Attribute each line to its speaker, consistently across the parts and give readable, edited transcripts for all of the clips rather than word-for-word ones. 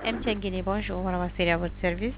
Speaker 1: M. Guinée, bonjour, madame Assiri, à votre service.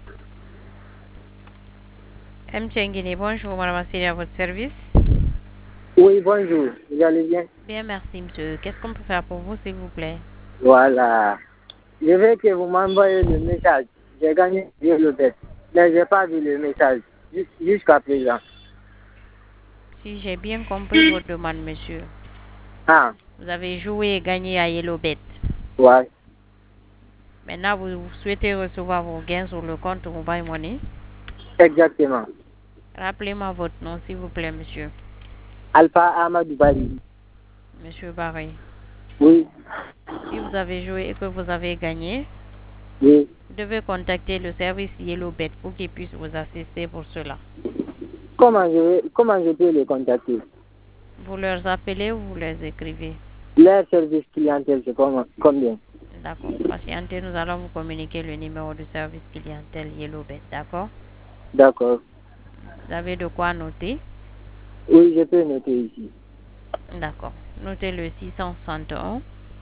Speaker 1: M. Guinée, bonjour, madame Assiri, à votre service.
Speaker 2: Oui, bonjour. Vous allez bien?
Speaker 1: Bien, merci, monsieur. Qu'est-ce qu'on peut faire pour vous, s'il vous plaît?
Speaker 2: Voilà. Je veux que vous m'envoyez le message. J'ai gagné le bet. Mais je n'ai pas vu le message jusqu'à présent.
Speaker 1: Si j'ai bien compris votre demande, monsieur.
Speaker 2: Ah,
Speaker 1: Vous avez joué et gagné à YellowBet.
Speaker 2: ouais.
Speaker 1: Maintenant, vous souhaitez recevoir vos gains sur le compte Mobile Money.
Speaker 2: Exactement.
Speaker 1: Rappelez-moi votre nom, s'il vous plaît, monsieur.
Speaker 2: Alpha Amadou Bali.
Speaker 1: Monsieur Barry.
Speaker 2: Oui,
Speaker 1: Si vous avez joué et que vous avez gagné,
Speaker 2: oui.
Speaker 1: vous devez contacter le service YellowBet pour qu'il puisse vous assister pour cela.
Speaker 2: Comment je peux les contacter?
Speaker 1: Vous leur appelez ou vous les écrivez?
Speaker 2: Leur service clientèle, c'est combien?
Speaker 1: D'accord. Patientez, nous allons vous communiquer le numéro du service clientèle YellowBet. D'accord?
Speaker 2: D'accord.
Speaker 1: Vous avez de quoi noter?
Speaker 2: Oui, je peux noter ici.
Speaker 1: D'accord. Notez le 661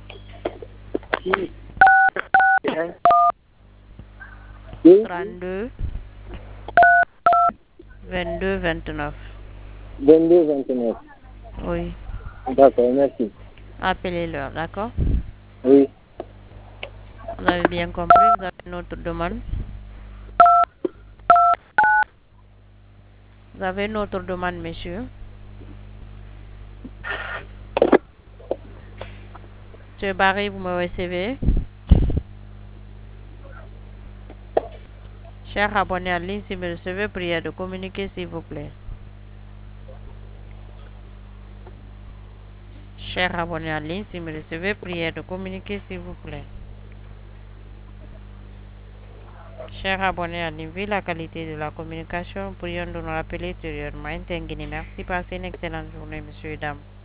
Speaker 2: Oui,
Speaker 1: 32 22 29.
Speaker 2: 22, 29.
Speaker 1: Oui.
Speaker 2: D'accord, merci.
Speaker 1: Appelez-leur, d'accord?
Speaker 2: Oui.
Speaker 1: Vous avez bien compris, vous avez notre demande. Vous avez notre demande, monsieur. Monsieur Barry, vous me recevez? Cher abonné à ligne, si vous me recevez, priez de communiquer, s'il vous plaît. Cher abonné à ligne, si vous me recevez, priez de communiquer, s'il vous plaît. Cher abonné à ligne, vu la qualité de la communication, prions de nous rappeler ultérieurement. Merci, passez une excellente journée, monsieur et dames.